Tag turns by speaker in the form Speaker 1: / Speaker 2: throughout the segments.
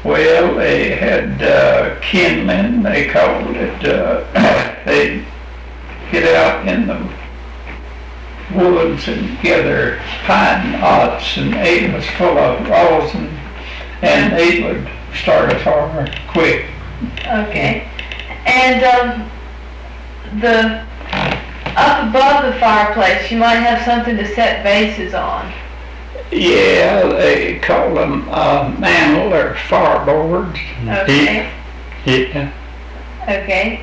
Speaker 1: Well, they had kindling, they called it. They'd get out in the woods and gather pine knots, and it was full of rosin, and they would start a fire quick.
Speaker 2: Okay. And the up above the fireplace, you might have something to set bases on.
Speaker 1: Yeah, they call them mantle or fireboards.
Speaker 2: Okay.
Speaker 1: Yeah.
Speaker 2: Okay.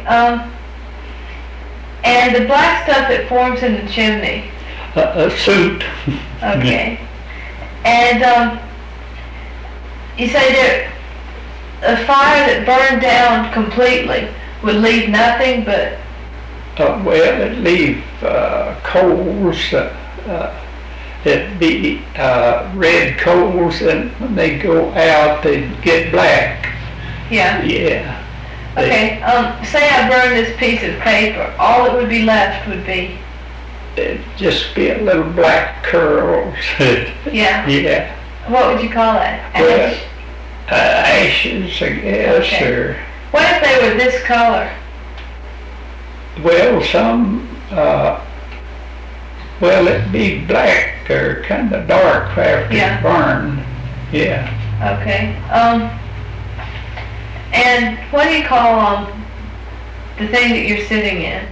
Speaker 2: And the black stuff that forms in the chimney.
Speaker 1: A suit.
Speaker 2: Okay. And you say that a fire that burned down completely would leave nothing but...
Speaker 1: Well, it'd leave coals. It'd be red coals, and when they go out, they'd get black.
Speaker 2: Yeah.
Speaker 1: Yeah.
Speaker 2: Okay. Say I burn this piece of paper. All that would be left would be...
Speaker 1: It'd just be a little black curls.
Speaker 2: Yeah.
Speaker 1: Yeah.
Speaker 2: What would you call that?
Speaker 1: Well,
Speaker 2: Ash?
Speaker 1: ashes, I guess,
Speaker 2: Okay.
Speaker 1: or...
Speaker 2: What if they were this color?
Speaker 1: Well, some, well, it'd be black or kind of dark after
Speaker 2: Yeah.
Speaker 1: it's burned. Yeah.
Speaker 2: Okay. And what do you call the thing that you're sitting in?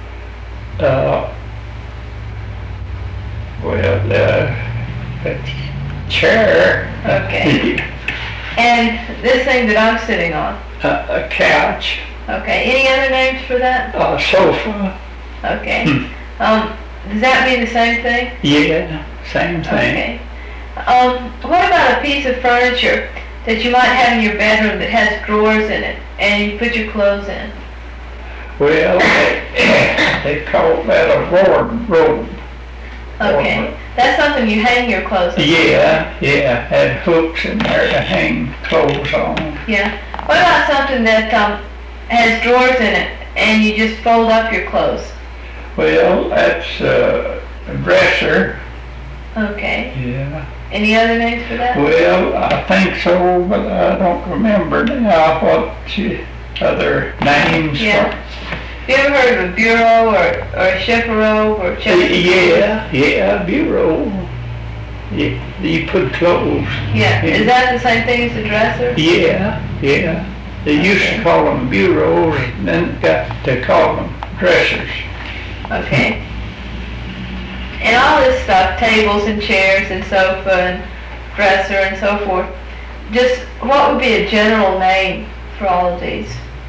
Speaker 1: Well, it's chair.
Speaker 2: Okay. And this thing that I'm sitting on?
Speaker 1: A couch.
Speaker 2: Okay. Any other names for that?
Speaker 1: A sofa.
Speaker 2: Okay. Does that mean the same thing?
Speaker 1: Yeah, same thing.
Speaker 2: Okay. What about a piece of furniture that you might have in your bedroom that has drawers in it and you put your clothes in?
Speaker 1: Well, they call that a wardrobe.
Speaker 2: Okay. That's something you hang your clothes on.
Speaker 1: Yeah, had hooks in there to hang clothes on.
Speaker 2: Yeah. What about something that has drawers in it and you just fold up your clothes?
Speaker 1: Well, that's a dresser.
Speaker 2: Okay.
Speaker 1: Yeah.
Speaker 2: Any other names for that?
Speaker 1: Well, I think so, but I don't remember now what other names.
Speaker 2: Yeah. Have you ever heard of a bureau or a chaperon or
Speaker 1: Yeah, bureau. You put clothes.
Speaker 2: Yeah. Is that the same thing as a dresser?
Speaker 1: Yeah. They used to call them bureaus, and then got to call them dressers.
Speaker 2: Okay. And all this stuff, tables and chairs and sofa and dresser and so forth, just what would be a general name for all of these?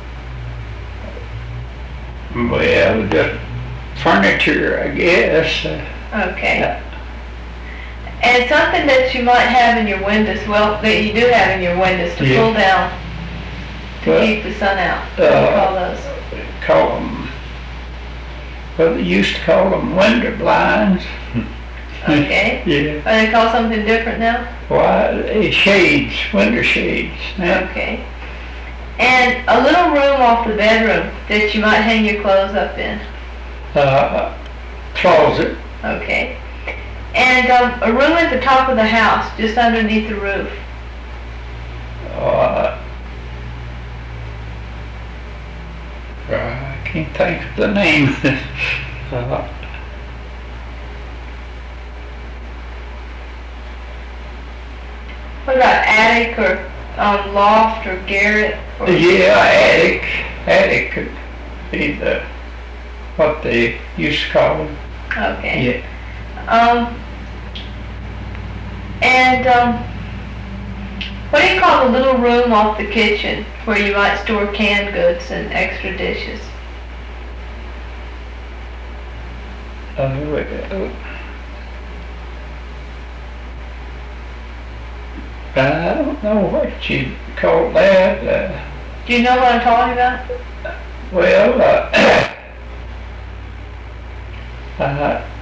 Speaker 1: Well, just furniture, I guess.
Speaker 2: Okay. And something that you might have in your windows, well, that you do have in your windows to pull down to keep the sun out. What do you call those?
Speaker 1: Call them, well, they used to call them window blinds.
Speaker 2: Okay.
Speaker 1: Yeah.
Speaker 2: Are they called something different now?
Speaker 1: Why, shades, window shades.
Speaker 2: Okay. And a little room off the bedroom that you might hang your clothes up in.
Speaker 1: Closet.
Speaker 2: Okay. And a room at the top of the house, just underneath the roof.
Speaker 1: I can't think of the name.
Speaker 2: What about attic or loft or garret? Or
Speaker 1: Yeah, attic. Attic could be what they used to call them.
Speaker 2: Okay.
Speaker 1: Yeah.
Speaker 2: And what do you call the little room off the kitchen where you might store canned goods and extra dishes?
Speaker 1: I don't know what you call that.
Speaker 2: Do you know what I'm talking about?
Speaker 1: Well,